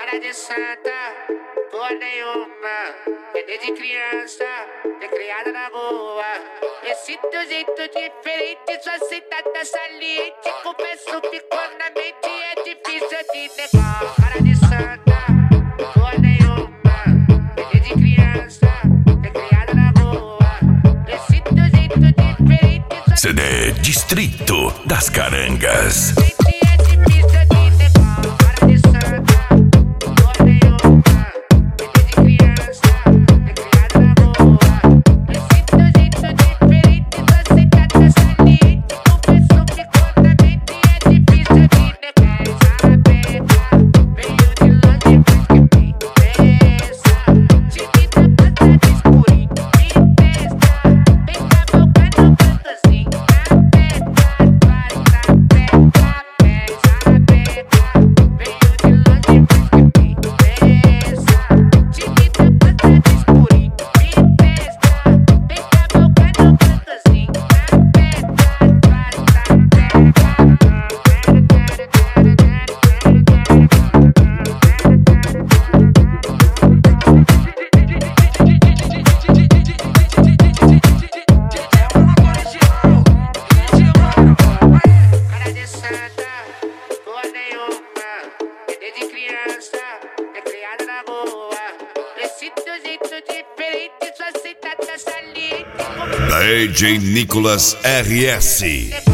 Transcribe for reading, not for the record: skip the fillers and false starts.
Cara de santa, porra nenhuma. É desde criança, é criada na rua. Esse teu jeito diferente, sua sentada saliente. Confesso, ficou na mente, é difícil de negar. Cara de santa, porra nenhuma. É desde criança, é criada na rua. Esse teu jeito diferente, sua CD Distrito das Carangas. DJ Nicolas RS.